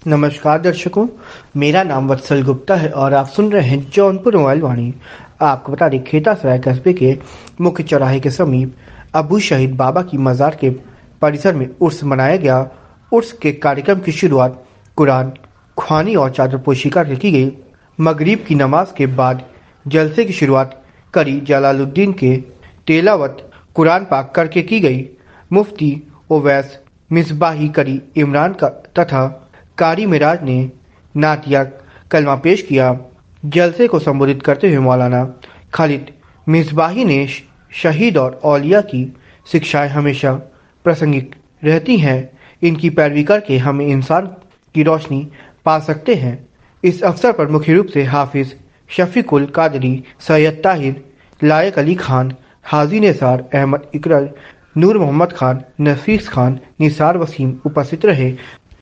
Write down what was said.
नमस्कार दर्शकों, मेरा नाम वत्सल गुप्ता है और आप सुन रहे हैं जौनपुर मोबाइल वाणी। आपको बता दें, खेतासराय कस्बे के मुख्य चौराहे के समीप अबू शहीद बाबा की मज़ार के परिसर में उर्स मनाया गया। उर्स के कार्यक्रम की शुरुआत कुरान ख्वानी और चादरपोशी करके की गई। मगरिब की नमाज के बाद जलसे की शुरुआत करी जलालुद्दीन के तेलावत कुरान पाक करके की गई। मुफ्ती ओवैस मिसबाही करी इमरान का तथा कारी मिराज ने नातिया कलमा पेश किया। जलसे को संबोधित करते हुए मौलाना खालिद मिसबाही ने शहीद और औलिया की शिक्षाएं हमेशा प्रासंगिक रहती हैं, इनकी पैरवी करके हम इंसान की रोशनी पा सकते हैं। इस अवसर पर मुख्य रूप से हाफिज शफीकुल कादरी, सैयद ताहिर, लायक अली खान, हाजी निसार अहमद इकरल, नूर मोहम्मद खान, नफीस खान, निसार वसीम उपस्थित रहे।